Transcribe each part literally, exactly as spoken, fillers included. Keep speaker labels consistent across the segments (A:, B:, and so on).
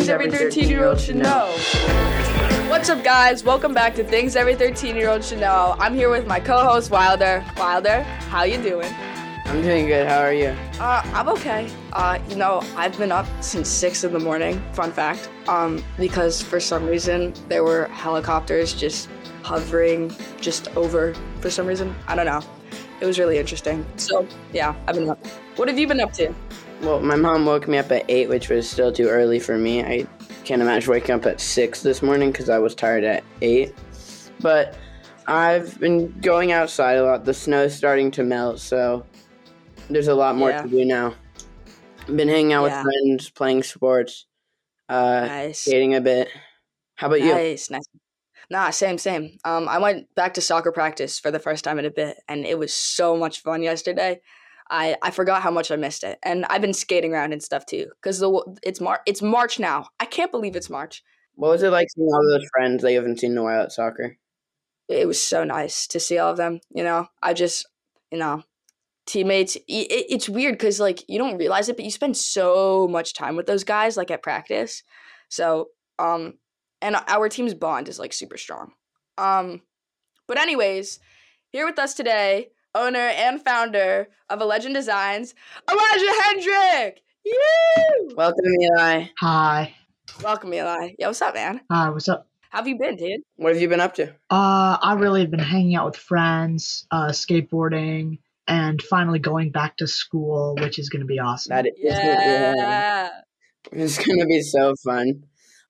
A: Things Every thirteen-Year-Old Should Know. What's up, guys? Welcome back to Things Every thirteen-Year-Old Should Know. I'm here with my co-host, Wilder. Wilder, how you doing?
B: I'm doing good. How are you?
A: Uh, I'm okay. Uh, you know, I've been up since six in the morning, fun fact, um, because for some reason there were helicopters just hovering just over for some reason. I don't know. It was really interesting. So, yeah, I've been up. What have you been up to?
B: Well, my mom woke me up at eight, which was still too early for me. I can't imagine waking up at six this morning because I was tired at eight. But I've been going outside a lot. The snow's starting to melt, so there's a lot more
A: Yeah.
B: to do now. I've been hanging out
A: Yeah.
B: with friends, playing sports, uh,
A: Nice.
B: skating a bit. How about you?
A: Nice, nice. Nah, same, same. Um, I went back to soccer practice for the first time in a bit, and it was so much fun yesterday. I, I forgot how much I missed it, and I've been skating around and stuff too. Cause the it's Mar it's March now. I can't believe it's March.
B: What was it like seeing all those friends that you haven't seen in a while at soccer?
A: It was so nice to see all of them. You know, I just you know, teammates. It, it's weird because like you don't realize it, but you spend so much time with those guys like at practice. So um, and our team's bond is like super strong. Um, but anyways, here with us today, owner and founder of A Legend Designs, Elijah Hendrick. You.
B: Welcome, Eli.
C: Hi.
A: Welcome, Eli. Yo, what's up, man?
C: Hi, what's up?
A: How have you been, dude?
B: What have you been up to?
C: Uh, I really have been hanging out with friends, uh, skateboarding, and finally going back to school, which is going to be awesome.
B: That is,
A: Yeah,
B: it's gonna be so fun.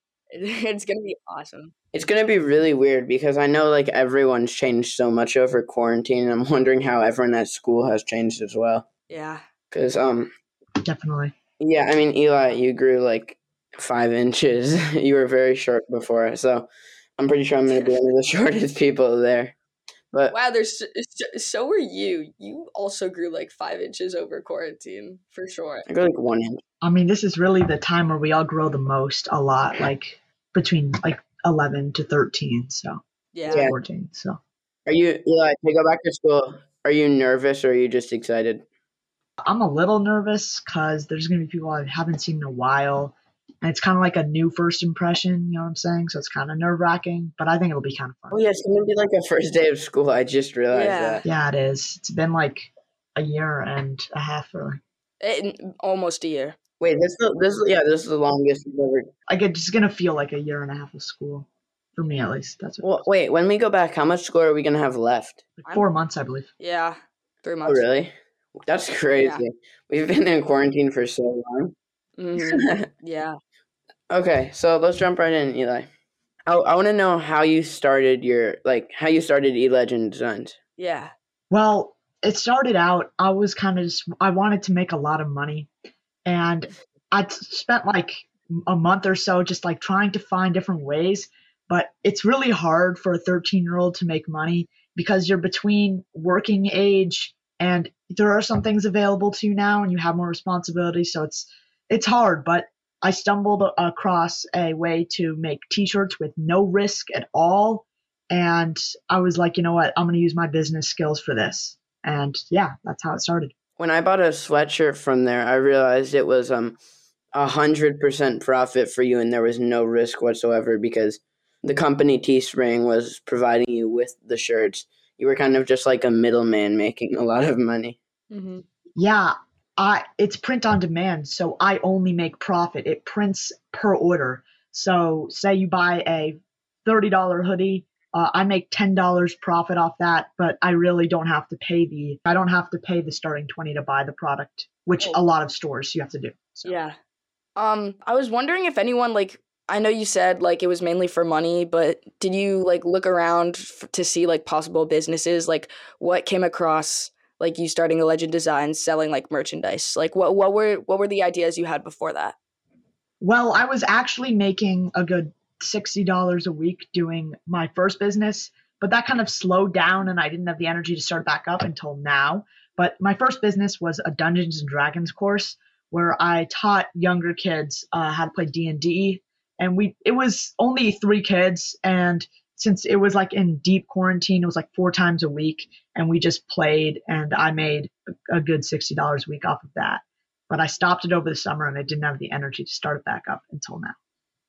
A: it's gonna be awesome.
B: It's going to be really weird because I know like everyone's changed so much over quarantine, and I'm wondering how everyone at school has changed as well.
A: Yeah.
B: Because, um,
C: Definitely.
B: yeah, I mean, Eli, you grew like five inches. You were very short before, so I'm pretty sure I'm going to be one of the shortest people there. But
A: Wow, there's so, so were you. You also grew like five inches over quarantine for sure.
B: I grew like one inch.
C: I mean, this is really the time where we all grow the most a lot, like between like eleven to thirteen, so
A: Yeah.
B: Yeah.
C: fourteen. So
B: Are you, Eli, to go back to school, are you nervous or are you just excited?
C: I'm a little nervous because there's going to be people I haven't seen in a while. And it's kind of like a new first impression, you know what I'm saying? So it's kind of nerve wracking, but I think it'll be kind of fun.
B: Oh, yeah, it's going to be like a first day of school. I just realized
A: Yeah.
B: that.
C: Yeah, it is. It's been like a year and a half, really.
A: It, almost a year.
B: Wait, this is, this is, yeah, this is the longest you've ever.
C: Like it's just gonna feel like a year and a half of school, for me at least. That's what,
B: Well, wait, when we go back, how much school are we going to have left?
C: like four months, I believe.
A: Yeah. Three
B: Oh,
A: months.
B: really? That's crazy. We've been in quarantine for so long.
A: Mhm. Yeah.
B: Okay, so let's jump right in, Eli. I, I want to know how you started your, like, how you started E-Legend Designs.
A: Yeah.
C: Well, it started out. I was kind of just. I wanted to make a lot of money, and I spent like a month or so just like trying to find different ways. But it's really hard for a thirteen year old to make money because you're between working age and there are some things available to you now and you have more responsibility. So it's it's hard, but I stumbled across a way to make t-shirts with no risk at all. And I was like, you know what? I'm going to use my business skills for this. And yeah, that's how it started.
B: When I bought a sweatshirt from there, I realized it was um a hundred percent profit for you, and there was no risk whatsoever because the company Teespring was providing you with the shirts. You were kind of just like a middleman making a lot of money.
A: Mm-hmm.
C: Yeah, I it's print on demand, so I only make profit. It prints per order. So say you buy a thirty dollar hoodie, uh, I make ten dollars profit off that, but I really don't have to pay the I don't have to pay the starting twenty to buy the product, which
A: Oh.
C: a lot of stores you have to do. So.
A: Yeah. Um, I was wondering if anyone like I know you said like it was mainly for money, but did you like look around f- to see like possible businesses? Like what came across like you starting A Legend Designs, selling like merchandise? Like what what were what were the ideas you had before that?
C: Well, I was actually making a good sixty dollars a week doing my first business, but that kind of slowed down and I didn't have the energy to start back up until now. But my first business was a Dungeons and Dragons course where I taught younger kids uh, how to play D and D. And we it was only three kids, and since it was like in deep quarantine, it was like four times a week, and we just played, and I made a, a good sixty dollars a week off of that. But I stopped it over the summer, and I didn't have the energy to start it back up until now.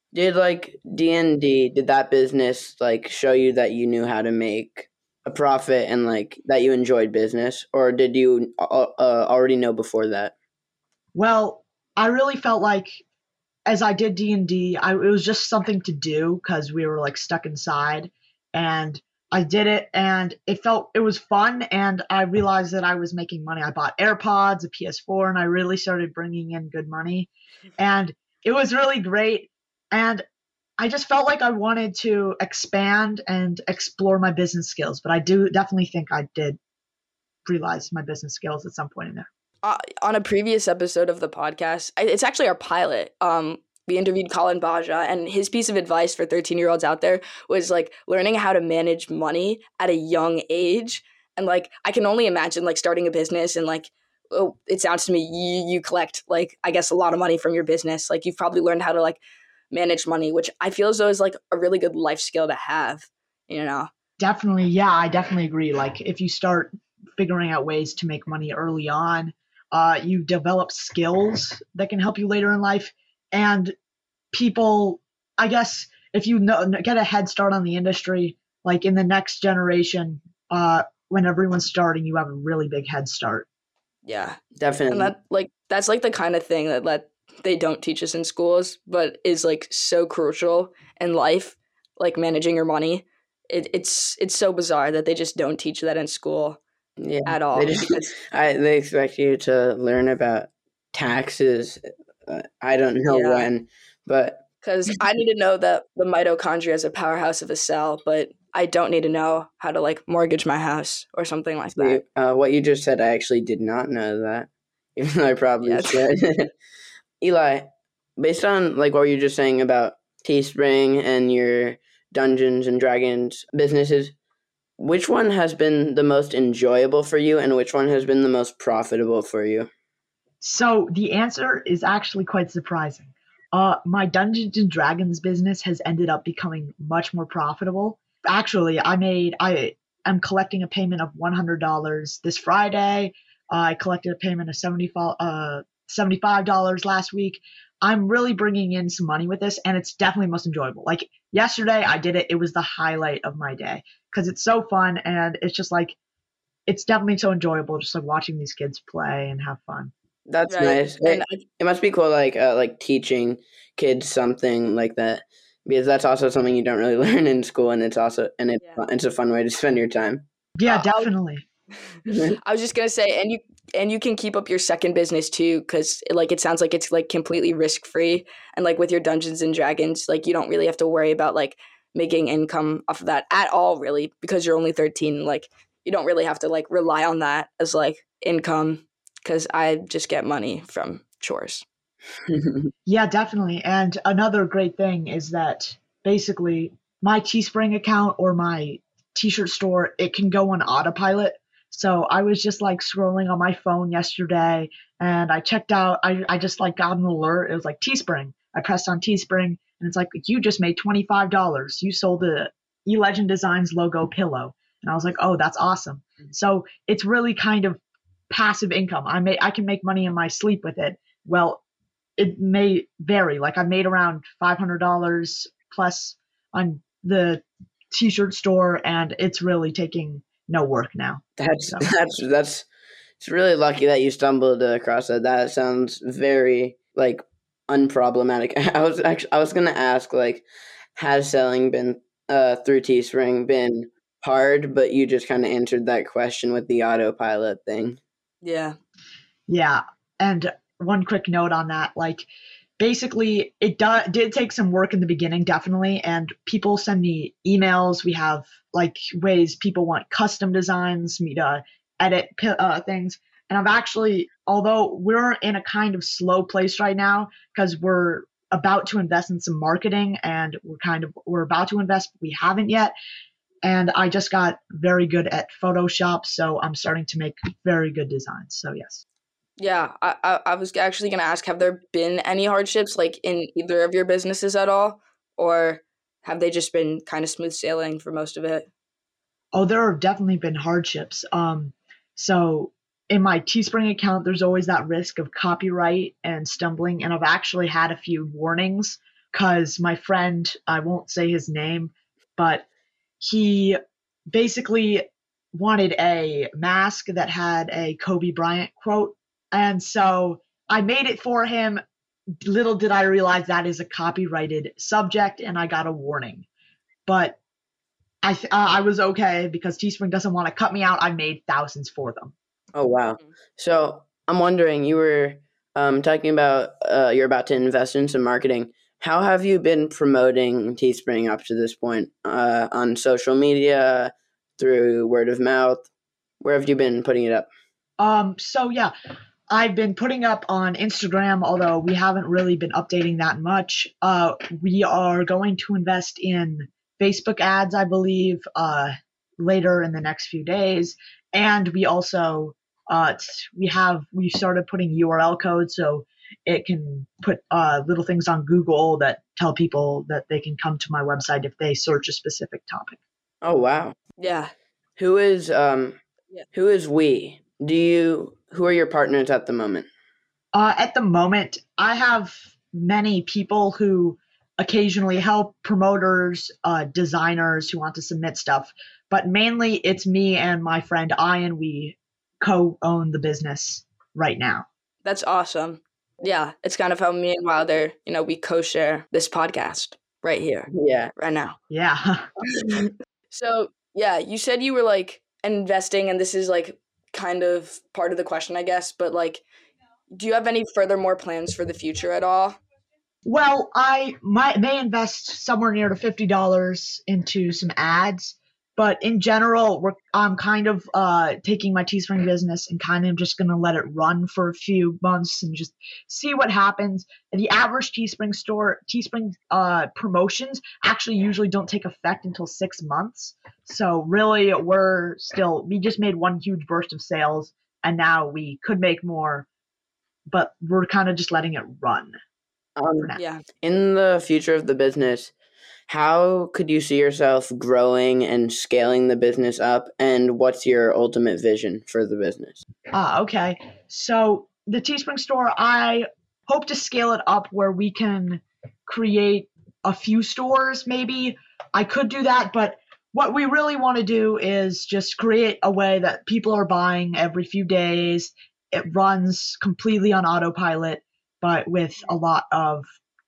B: Did like D and D, did that business like show you that you knew how to make a profit and like that you enjoyed business, or did you uh, uh, already know before that?
C: Well, I really felt like as I did D and D, I, it was just something to do because we were like stuck inside, and I did it, and it felt it was fun, and I realized that I was making money. I bought AirPods, a P S four, and I really started bringing in good money, and it was really great. And I just felt like I wanted to expand and explore my business skills, but I do definitely think I did realize my business skills at some point in there.
A: Uh, on a previous episode of the podcast, it's actually our pilot. Um, we interviewed Colin Baja, and his piece of advice for thirteen-year-olds out there was like learning how to manage money at a young age. And like I can only imagine like starting a business and like oh, it sounds to me you you collect like I guess a lot of money from your business. Like you've probably learned how to like manage money, which I feel as though is like a really good life skill to have. You know.
C: Definitely, yeah, I definitely agree. Like if you start figuring out ways to make money early on, uh, you develop skills that can help you later in life. And people, I guess, if you know, get a head start on the industry, like in the next generation, uh, when everyone's starting, you have a really big head start.
A: Yeah,
B: Definitely.
A: and that like that's like the kind of thing that let they don't teach us in schools, but is like so crucial in life, like managing your money. It, it's it's so bizarre that they just don't teach that in school
B: Yeah,
A: at all.
B: they just
A: because
B: I they expect you to learn about taxes. Uh, I don't know
A: Yeah.
B: when, but
A: because I need to know that the mitochondria is a powerhouse of a cell, but I don't need to know how to like mortgage my house or something like that.
B: uh, what you just said, I actually did not know that, even though I probably
A: Yeah.
B: should. Eli, based on like what you're just saying about Teespring and your Dungeons and Dragons businesses, which one has been the most enjoyable for you, and which one has been the most profitable for you?
C: So the answer is actually quite surprising. Uh, my Dungeons and Dragons business has ended up becoming much more profitable. Actually, I made I am collecting a payment of one hundred dollars this Friday. Uh, I collected a payment of seventy-five uh, seventy-five dollars last week. I'm really bringing in some money with this, and it's definitely most enjoyable. Like yesterday, I did it. It was the highlight of my day because it's so fun, and it's just like it's definitely so enjoyable, just like watching these kids play and have fun.
B: That's
A: Right.
B: nice.
A: And
B: It,
A: I,
B: it must be cool, like uh, like teaching kids something like that, because that's also something you don't really learn in school, and it's also and it's
A: Yeah.
B: it's a fun way to spend your time.
C: Yeah,
A: Uh, I'll-
C: definitely.
A: I was just gonna say, and you and you can keep up your second business too, because like it sounds like it's like completely risk free, and like with your Dungeons and Dragons, like you don't really have to worry about like making income off of that at all, really, because you're only thirteen. Like you don't really have to like rely on that as like income, because I just get money from chores.
C: Yeah, definitely. And another great thing is that basically my Teespring account or my t-shirt store, it can go on autopilot. So I was just like scrolling on my phone yesterday and I checked out, I, I just like got an alert. It was like Teespring. I pressed on Teespring and it's like, you just made twenty-five dollars. You sold the eLegend Designs logo pillow. And I was like, oh, that's awesome. So it's really kind of passive income. I may, I can make money in my sleep with it. Well, it may vary. Like I made around five hundred dollars plus on the t-shirt store, and it's really taking no work now.
B: That's
C: So.
B: that's that's it's really lucky that you stumbled across that. That sounds very like unproblematic. I was actually I was gonna ask like, has selling been uh through Teespring been hard? But you just kind of answered that question with the autopilot thing.
A: Yeah.
C: Yeah, and one quick note on that, like basically it do- did take some work in the beginning, definitely, and people send me emails. We have like ways people want custom designs, me to edit uh, things, and I've actually, although we're in a kind of slow place right now because we're about to invest in some marketing and we're kind of we're about to invest, but we haven't yet. And I just got very good at Photoshop, so I'm starting to make very good designs. So yes.
A: Yeah, I, I, I was actually gonna ask, have there been any hardships like in either of your businesses at all, or have they just been kind of smooth sailing for most of it?
C: Oh, there have definitely been hardships. Um, so in my Teespring account, there's always that risk of copyright and stumbling, and I've actually had a few warnings because my friend, I won't say his name, but he basically wanted a mask that had a Kobe Bryant quote. And so I made it for him. Little did I realize that is a copyrighted subject, and I got a warning. But I th- uh, I was okay because Teespring doesn't want to cut me out. I made thousands for them.
B: Oh, wow. So I'm wondering, you were um, talking about uh, you're about to invest in some marketing. How have you been promoting Teespring up to this point uh, on social media, through word of mouth? Where have you been putting it up?
C: Um, so yeah, I've been putting up on Instagram, although we haven't really been updating that much. Uh, we are going to invest in Facebook ads, I believe, uh, later in the next few days. And we also, uh, we have, we started putting U R L codes so it can put uh, little things on Google that tell people that they can come to my website if they search a specific topic.
B: Oh, wow.
A: Yeah.
B: Who is um
A: Yeah.
B: who is we? Do you who are your partners at the moment?
C: Uh, at the moment, I have many people who occasionally help, promoters, uh, designers who want to submit stuff, but mainly it's me and my friend Ian. We co-own the business right now.
A: That's awesome. Yeah, it's kind of how me and Wilder, you know, we co-share this podcast right here,
B: Yeah.
A: right now.
C: Yeah.
A: So, yeah, you said you were like investing, and this is like kind of part of the question, I guess, but like, do you have any further more plans for the future at all?
C: Well, I might may invest somewhere near to fifty dollars into some ads, but in general, we're, I'm kind of uh, taking my Teespring business and kind of just gonna let it run for a few months and just see what happens. The average Teespring store, Teespring uh, promotions actually usually don't take effect until six months. So really, we're still we just made one huge burst of sales, and now we could make more, but we're kind of just letting it run.
B: Um,
A: Yeah.
B: in the future of the business, how could you see yourself growing and scaling the business up, and what's your ultimate vision for the business?
C: Ah, okay. So the Teespring store, I hope to scale it up where we can create a few stores, maybe. I could do that, but what we really want to do is just create a way that people are buying every few days. It runs completely on autopilot, but with a lot of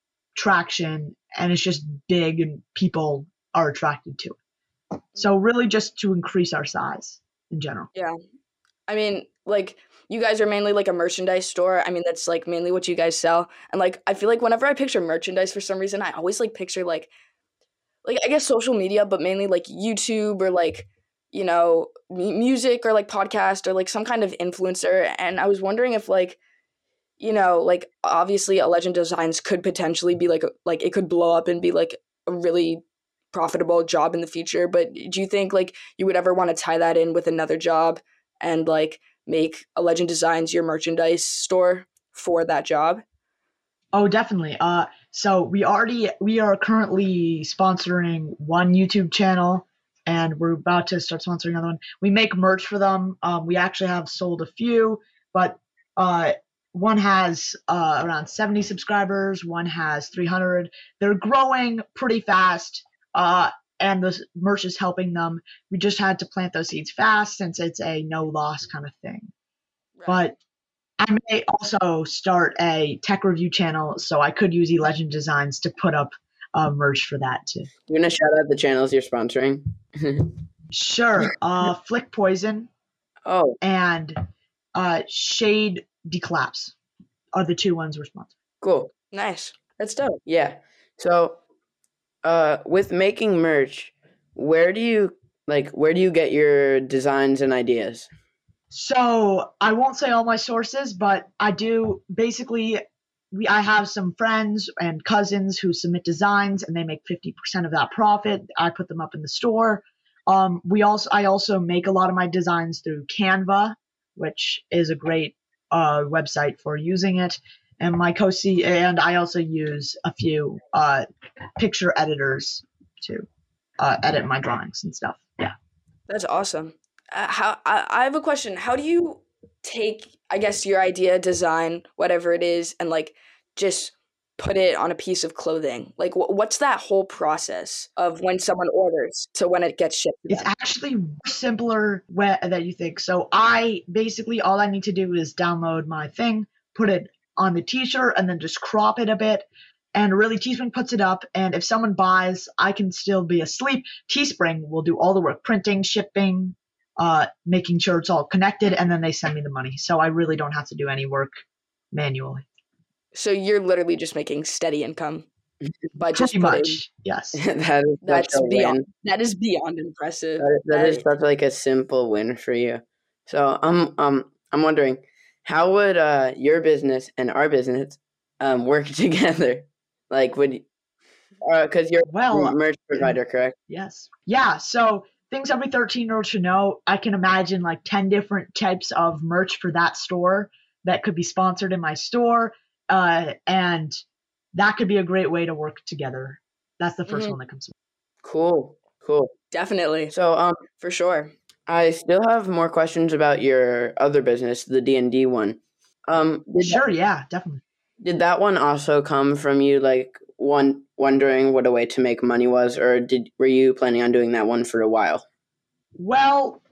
C: traction, and it's just big and people are attracted to it. So really just to increase our size in general.
A: Yeah. I mean, like, you guys are mainly like a merchandise store. I mean, that's like mainly what you guys sell. And like, I feel like whenever I picture merchandise for some reason, I always like picture like, like I guess social media, but mainly like YouTube or like, you know, m- music or like podcast or like some kind of influencer. And I was wondering if like, you know, like obviously a Legend Designs could potentially be like, a, like it could blow up and be like a really profitable job in the future. But do you think like you would ever want to tie that in with another job and like make a Legend Designs your merchandise store for that job?
C: Oh, definitely. Uh, so we already we are currently sponsoring one YouTube channel, and we're about to start sponsoring another one. We make merch for them. Um, we actually have sold a few, but uh, one has uh, around seventy subscribers. One has three hundred. They're growing pretty fast, uh, and the merch is helping them. We just had to plant those seeds fast since it's a no loss kind of thing. But I may also start a tech review channel, so I could use eLegend Designs to put up uh, merch for that too.
B: You want to shout out the channels you're sponsoring?
C: Sure. Uh, Flick Poison
B: Oh,
C: and uh, Shade Declaps are the two ones we're sponsoring.
B: cool.
A: Nice. That's dope.
B: Yeah. So, uh, with making merch, where do you like where do you get your designs and ideas?
C: So I won't say all my sources, but I do basically. We I have some friends and cousins who submit designs, and they make fifty percent of that profit. I put them up in the store. Um, we also I also make a lot of my designs through Canva, which is a great uh, website for using it. And my co and I also use a few uh, picture editors to uh, edit my drawings and stuff. Yeah.
A: That's awesome. Uh, how I, I have a question. How do you take, I guess, your idea, design, whatever it is, and like just put it on a piece of clothing? Like, wh- what's that whole process of when someone orders to when it gets shipped to
C: It's
A: them?
C: actually simpler way that you think. So I basically all I need to do is download my thing, put it on the t-shirt, and then just crop it a bit. And really, Teespring puts it up. And if someone buys, I can still be asleep. Teespring will do all the work, printing, shipping, uh, making sure it's all connected, and then they send me the money. So I really don't have to do any work manually.
A: So you're literally just making steady income by just
C: Pretty
A: putting.
C: much, yes.
B: that is such
A: That's
B: a
A: beyond.
B: win.
A: That is beyond impressive.
B: That, that is
A: That-
B: such like a simple win for you. So um um I'm wondering, how would uh your business and our business um work together? Like, would uh because you're a
C: Well,
B: merch provider, correct?
C: yes. Yeah, so things every thirteen year old should know. I can imagine like ten different types of merch for that store that could be sponsored in my store. Uh, and that could be a great way to work together. That's the 1st
A: Mhm.
C: one that comes to
B: Cool, cool.
A: Definitely,
B: So um
A: for sure.
B: I still have more questions about your other business, the D and D one. Um,
C: mind.
B: did,
C: Sure, yeah, definitely.
B: did that one also come from you like one wondering what a way to make money was, or did were you planning on doing that one for a while?
C: Well,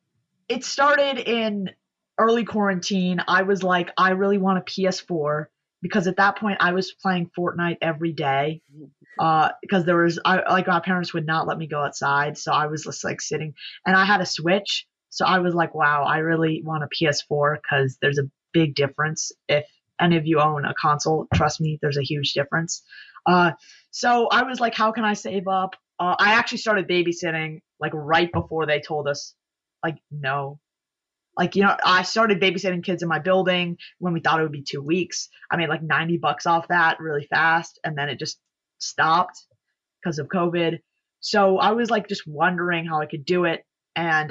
C: it started in early quarantine. I was like, I really want a P S four because at that point I was playing Fortnite every day. Uh, because there was, I like my parents would not let me go outside, so I was just like sitting, and I had a Switch, so I was like, wow, I really want a P S four because there's a big difference. If any of you own a console, trust me, there's a huge difference. Uh, so I was like, how can I save up? Uh, I actually started babysitting like right before they told us, like, no. Like, you know, I started babysitting kids in my building when we thought it would be two weeks. I made like ninety bucks off that really fast, and then it just stopped because of COVID. So I was like just wondering how I could do it, and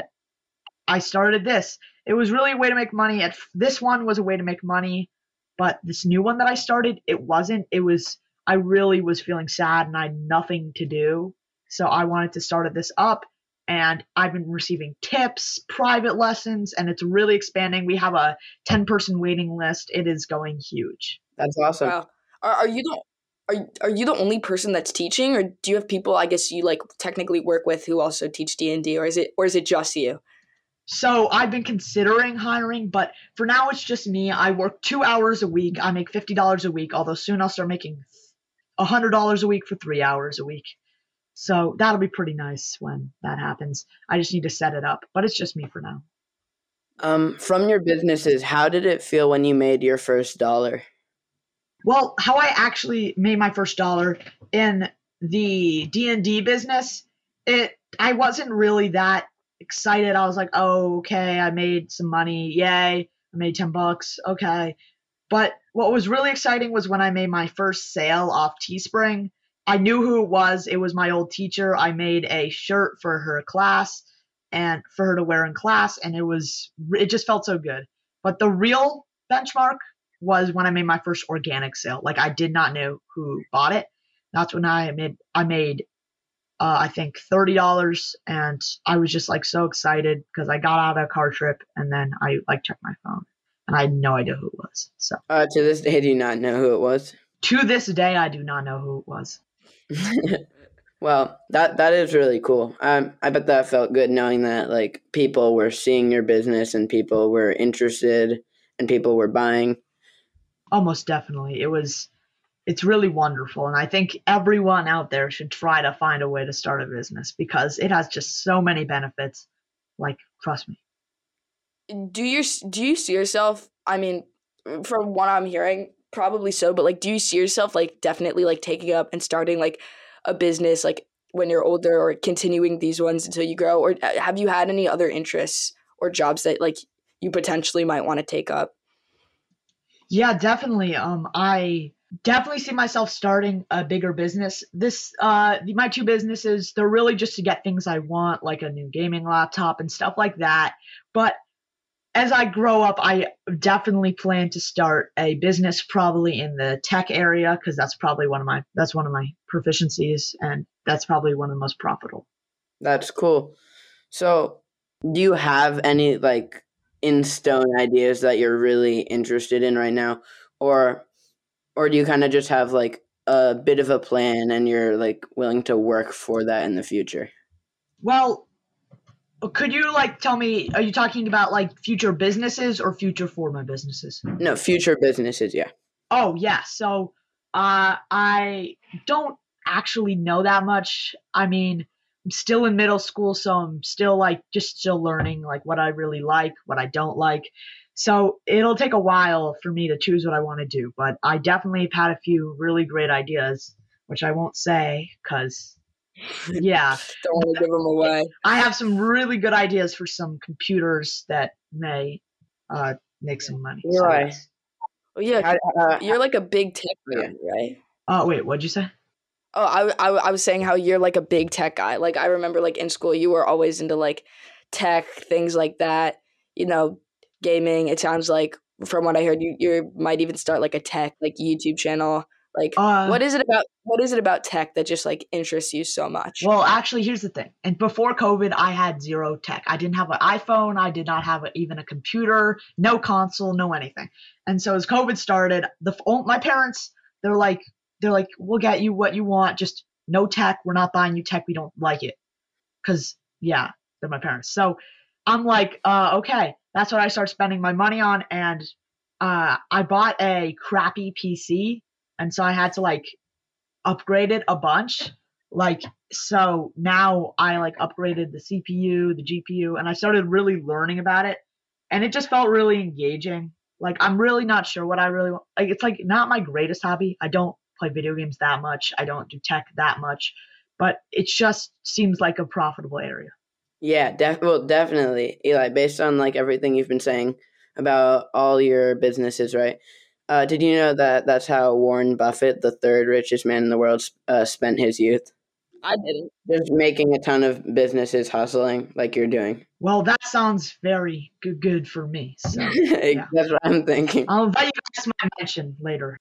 C: I started this. It was really a way to make money. At this one was a way to make money, but this new one that I started, it wasn't. It was I really was feeling sad and I had nothing to do. So I wanted to start this up, and I've been receiving tips, private lessons, and it's really expanding. We have a ten person waiting list. It is going huge.
B: That's awesome.
A: Wow. Are, are you the are are you the only person that's teaching, or do you have people I guess you like technically work with who also teach D and D, or is it or is it just you?
C: So I've been considering hiring, but for now it's just me. I work two hours a week. I make fifty dollars a week, although soon I'll start making one hundred dollars a week for three hours a week. So that'll be pretty nice when that happens. I just need to set it up, but it's just me for now.
B: Um, from your businesses, how did it feel when you made your first dollar?
C: Well, how I actually made my first dollar in the D and D business, it I wasn't really that excited. I was like, oh, okay, I made some money. Yay. I made ten bucks. Okay. But what was really exciting was when I made my first sale off Teespring. I knew who it was. It was my old teacher. I made a shirt for her class and for her to wear in class, and it was it just felt so good. But the real benchmark was when I made my first organic sale. Like I did not know who bought it. That's when I made I made uh, I think thirty dollars, and I was just like so excited because I got out of a car trip and then I like checked my phone and I had no idea who it was. So
B: Uh, to this day, do you not know who it was?
C: to this day, I do not know who it was.
B: Well, that that is really cool. Um, I bet that felt good knowing that like people were seeing your business and people were interested and people were buying.
C: Almost definitely, it was. It's really wonderful, and I think everyone out there should try to find a way to start a business because it has just so many benefits. Like, trust me.
A: Do you do you see yourself? I mean, from what I'm hearing, probably so. But like, do you see yourself like definitely like taking up and starting like a business like when you're older, or continuing these ones until you grow? Or have you had any other interests or jobs that like you potentially might want to take up?
C: Yeah, definitely. Um, I definitely see myself starting a bigger business. This, uh, my two businesses, they're really just to get things I want, like a new gaming laptop and stuff like that. But as I grow up, I definitely plan to start a business probably in the tech area because that's probably one of my that's one of my proficiencies, and that's probably one of the most profitable.
B: That's cool. So, do you have any like in stone ideas that you're really interested in right now, or or do you kind of just have like a bit of a plan and you're like willing to work for that in the future?
C: Well, could you like tell me, are you talking about like future businesses or future for my businesses?
B: No, future businesses, yeah.
C: Oh, yeah. So uh, I don't actually know that much. I mean, I'm still in middle school, so I'm still like just still learning like what I really like, what I don't like. So it'll take a while for me to choose what I want to do, but I definitely have had a few really great ideas, which I won't say because, yeah,
A: Don't want to give them away.
C: I have some really good ideas for some computers that may uh, make some money. So,
B: Right.
C: yes.
A: Oh yeah,
B: How- uh,
A: you're like a big tech
B: Yeah.
A: guy, right?
C: Oh, wait, what'd you say?
A: Oh, I, I, I was saying how you're like a big tech guy. Like I remember like in school you were always into like tech, things like that, you know, gaming. It sounds like from what I heard you you might even start like a tech like YouTube channel. Like
C: Uh,
A: what is it about what is it about tech that just like interests you so much?
C: Well, actually, here's the thing. And before COVID, I had zero tech. I didn't have an iPhone. I did not have a, even a computer, no console, no anything. And so as COVID started, the oh, my parents, they're like, they're like, we'll get you what you want, just no tech. We're not buying you tech. We don't like it. Cause yeah, they're my parents. So I'm like, uh, okay, that's what I start spending my money on. And uh, I bought a crappy P C, and so I had to like upgrade it a bunch. Like, so now I like upgraded the C P U, the G P U, and I started really learning about it. And it just felt really engaging. Like, I'm really not sure what I really want. Like, it's like not my greatest hobby. I don't play video games that much. I don't do tech that much. But it just seems like a profitable area.
B: Yeah, def- well, definitely, Eli. Based on like everything you've been saying about all your businesses, right? Uh, did you know that that's how Warren Buffett, the third richest man in the world, uh, spent his youth?
A: I didn't.
B: Just making a ton of businesses, hustling like you're doing.
C: Well, that sounds very good, good for me. So
B: That's what I'm thinking.
C: I'll invite you guys to my mansion later.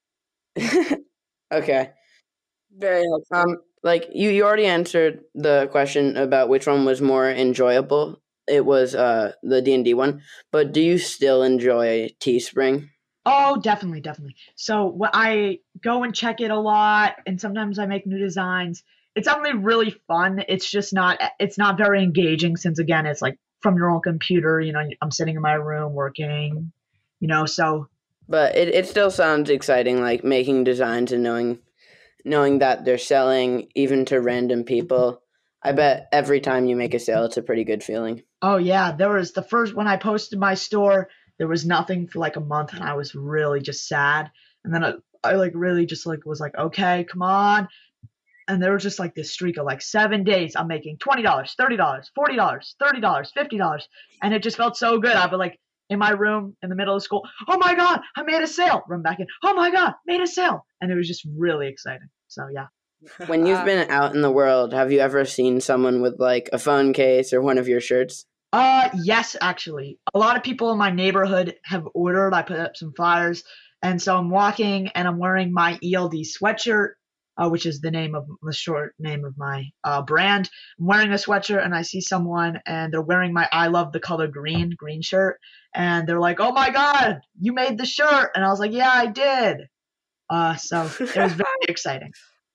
B: Okay.
A: Very helpful.
B: Um, like you, you already answered the question about which one was more enjoyable. It was uh the D and D one. But do you still enjoy Teespring?
C: Oh, definitely, definitely. So wh- I go and check it a lot, and sometimes I make new designs. It's definitely really fun. It's just not. It's not very engaging since again, it's like from your own computer. You know, I'm sitting in my room working. You know, so
B: But it, it still sounds exciting, like making designs and knowing knowing that they're selling even to random people. I bet every time you make a sale, it's a pretty good feeling.
C: oh yeah, there was the first when I posted my store. There was nothing for like a month, and I was really just sad. And then I, I like really just like was like, okay, come on. And there was just like this streak of like seven days. I'm making twenty dollars, thirty dollars, forty dollars, thirty dollars, fifty dollars, and it just felt so good. I'd be like in my room in the middle of school. Oh my god, I made a sale. Run back in. Oh my god, made a sale, and it was just really exciting. So yeah.
B: When you've been out in the world, have you ever seen someone with like a phone case or one of your shirts?
C: Uh, yes, actually. A lot of people in my neighborhood have ordered. I put up some flyers. And so I'm walking and I'm wearing my E L D sweatshirt, uh, which is the name of the short name of my uh, brand. I'm wearing a sweatshirt and I see someone and they're wearing my I love the color green, green shirt. And they're like, oh my God, you made the shirt. And I was like, yeah, I did. Uh, so it was very exciting.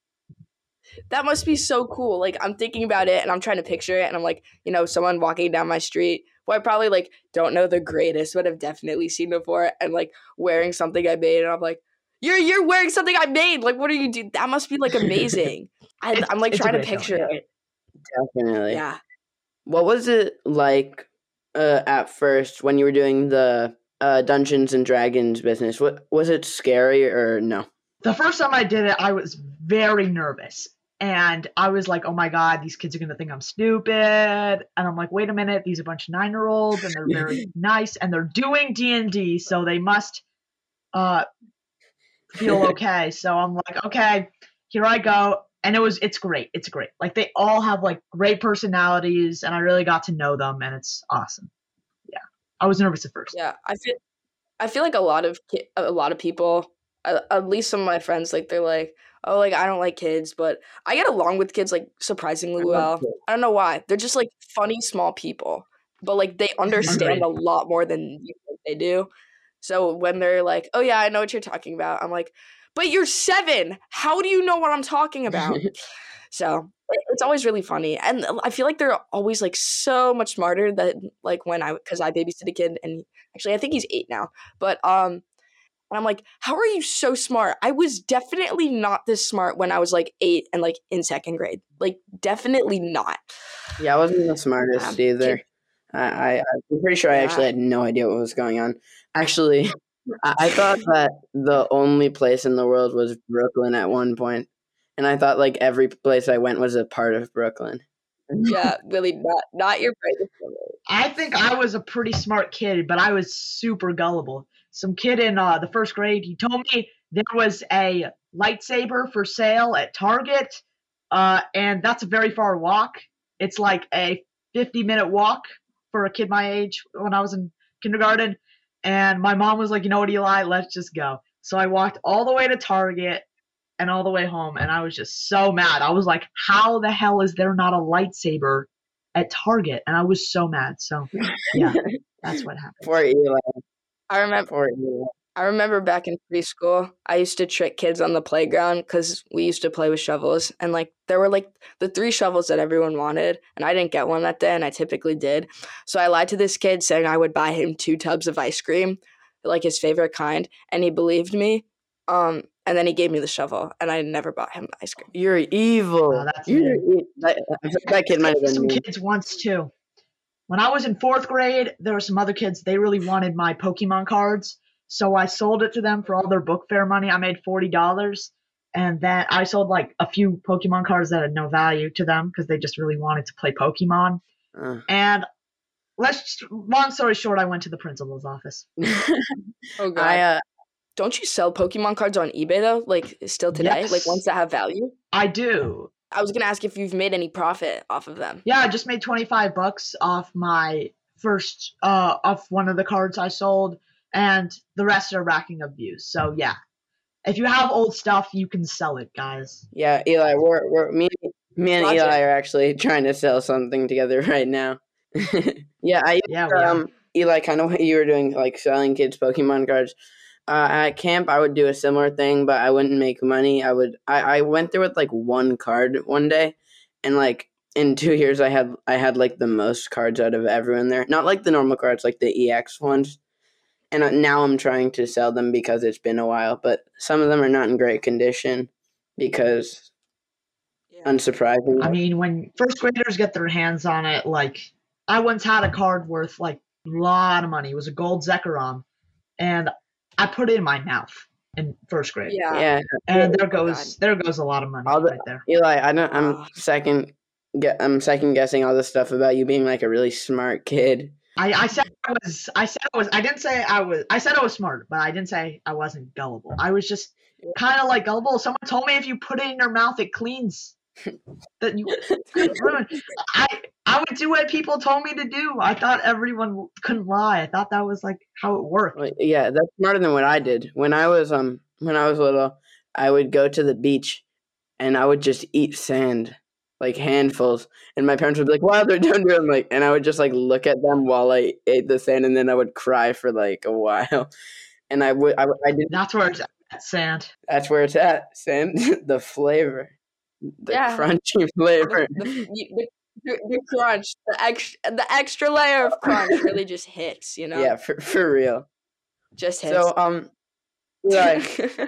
A: That must be so cool. Like I'm thinking about it and I'm trying to picture it and I'm like, you know, someone walking down my street who I probably like don't know the greatest, but have definitely seen before and like wearing something I made and I'm like, You're you're wearing something I made. Like what are you doing? That must be like amazing. I
C: It's-
A: I'm like
C: it's a
A: trying to
C: great
A: picture
C: feeling,
A: it.
B: Definitely.
A: Yeah.
B: What was it like uh, at first when you were doing the uh, Dungeons and Dragons business? What was it scary or no?
C: The first time I did it, I was very nervous. And I was like, oh my God, these kids are going to think I'm stupid. And I'm like, wait a minute, these are a bunch of nine-year-olds and they're very nice and they're doing D and D, so they must uh, feel okay. So I'm like, okay, here I go. And it was, it's great. It's great. Like they all have like great personalities and I really got to know them and it's awesome. Yeah. I was nervous at first.
A: Yeah. I feel I feel like a lot of ki- a lot of people, uh, at least some of my friends, like they're like, oh, like I don't like kids, but I get along with kids like surprisingly well. I don't know why. They're just like funny small people, but like they understand
C: Agreed.
A: a lot more than you think they do. So when they're like, oh yeah, I know what you're talking about, I'm like, but you're seven. How do you know what I'm talking about? So it's always really funny. And I feel like they're always like so much smarter than like when I, because I babysit a kid and actually I think he's eight now. But um, and I'm like, how are you so smart? I was definitely not this smart when I was like eight and like in second grade. Like definitely not.
B: Yeah, I wasn't the smartest
A: Um,
B: either.
A: kid-
B: I, I, I'm pretty sure I actually
A: Yeah.
B: had no idea what was going on. Actually, I, I thought that the only place in the world was Brooklyn at one point, and I thought like every place I went was a part of Brooklyn.
A: Yeah, Willie, not not your brightest memory.
C: I think I was a pretty smart kid, but I was super gullible. Some kid in uh, the first grade, he told me there was a lightsaber for sale at Target, uh, and that's a very far walk. It's like a fifty-minute walk for a kid my age when I was in kindergarten. And my mom was like, you know what, Eli, let's just go. So I walked all the way to Target and all the way home, and I was just so mad. I was like, how the hell is there not a lightsaber at Target? And I was so mad. So yeah, that's what happened.
B: Poor Eli.
A: I remember.
B: Poor Eli.
A: I remember back in preschool, I used to trick kids on the playground because we used to play with shovels. And, like, there were, like, the three shovels that everyone wanted. And I didn't get one that day, and I typically did. So I lied to this kid saying I would buy him two tubs of ice cream, like his favorite kind. And he believed me. Um, and then he gave me the shovel, and I never bought him ice cream.
B: You're evil.
C: Oh, that's
B: You're
C: mean.
B: e- that, that kid might have been
C: Some
B: mean.
C: kids once too. When I was in fourth grade, there were some other kids. They really wanted my Pokemon cards, so I sold it to them for all their book fair money. I made forty dollars, and then I sold like a few Pokemon cards that had no value to them because they just really wanted to play Pokemon.
B: Uh.
C: And let's long story short, I went to the principal's office.
A: Oh, God.
B: I uh,
A: Don't you sell Pokemon cards on eBay, though? Like, still today?
C: Yes.
A: Like, ones that have value?
C: I do.
A: I was going to ask if you've made any profit off of them.
C: Yeah, I just made twenty-five bucks off my first, uh, off one of the cards I sold, and the rest are racking up views. So yeah, if you have old stuff, you can sell it, guys.
B: yeah, Eli, we're, we're me, me and
A: Roger.
B: Eli are actually trying to sell something together right now. yeah, I
C: Yeah, we are.
B: um Eli, kind of what you were doing, like selling kids Pokemon cards. Uh, at camp, I would do a similar thing, but I wouldn't make money. I would. I, I went through with like one card one day, and like in two years, I had I had like the most cards out of everyone there. Not like the normal cards, like the E X ones. And uh, now I'm trying to sell them because it's been a while, but some of them are not in great condition because,
A: Yeah.
B: unsurprisingly,
C: I mean, when first graders get their hands on it, like I once had a card worth like a lot of money. It was a gold Zekrom, and I put it in my mouth in first grade.
A: Yeah.
B: yeah,
C: And there
A: Oh,
C: goes there goes a lot of money
B: All the-
C: right there.
B: Eli, I don't. I'm
A: Wow.
B: second. Get, I'm second guessing all this stuff about you being like a really smart kid.
C: I, I said I was I said I was I didn't say I was I said I was smart, but I didn't say I wasn't gullible. I was just kind of like gullible. Someone told me if you put it in your mouth, it cleans. That you couldn't ruin. I I would do what people told me to do. I thought everyone couldn't lie. I thought that was like how it worked.
B: Well, yeah, that's smarter than what I did. When I was um when I was little, I would go to the beach, and I would just eat sand, like handfuls. And my parents would be like, "Wow, they're doing it." I'm like, and I would just like look at them while I ate the sand, and then I would cry for like a while. And I would I, would- I did.
C: That's where it's at, sand.
B: That's where it's at. Sand, the flavor, the
A: Yeah.
B: crunchy flavor.
A: The, the, you- the, the crunch, the extra, the extra layer of crunch really just hits, you know?
B: Yeah, for for real.
A: Just hits.
B: So um, Eli,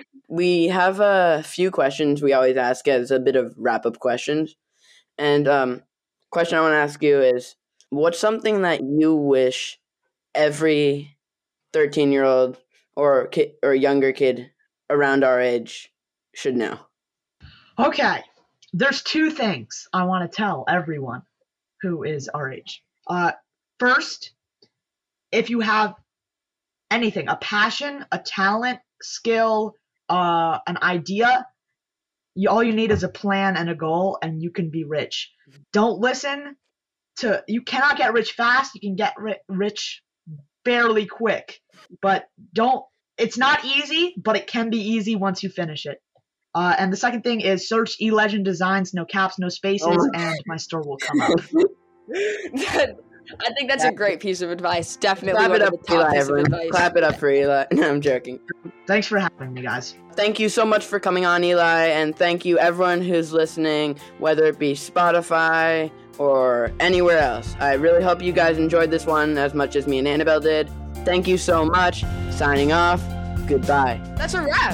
B: we have a few questions we always ask as a bit of wrap up questions. And um, question I want to ask you is, what's something that you wish every thirteen year old or kid or younger kid around our age should know?
C: Okay, there's two things I want to tell everyone who is our age. Uh, first, if you have anything, a passion, a talent, skill, uh, an idea, you, all you need is a plan and a goal, and you can be rich. Don't listen to, you cannot get rich fast, you can get ri- rich fairly quick, but don't, it's not easy, but it can be easy once you finish it. Uh, and the second thing is search eLegend Designs, no caps, no spaces,
B: Oh.
C: and my store will come up.
A: that, I think that's a great piece of advice. Definitely
B: Clap
A: one
B: it
A: of
B: up
A: the
B: for
A: top
B: Eli,
A: piece of
B: everyone.
A: advice.
B: Clap it up for Eli. No, I'm joking.
C: Thanks for having me, guys.
B: Thank you so much for coming on, Eli, and thank you everyone who's listening, whether it be Spotify or anywhere else. I really hope you guys enjoyed this one as much as me and Annabelle did. Thank you so much. Signing off. Goodbye.
A: That's a wrap.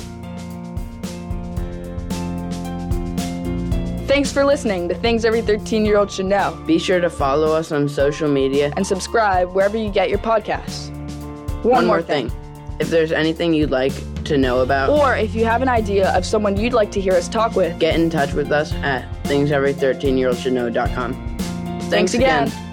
A: Thanks for listening to Things Every thirteen-Year-Old Should Know.
B: Be sure to follow us on social media.
A: And subscribe wherever you get your podcasts. One,
B: One more thing. If there's anything you'd like to know about,
A: or if you have an idea of someone you'd like to hear us talk with,
B: get in touch with us at things every thirteen year old should know dot com.
A: Thanks again.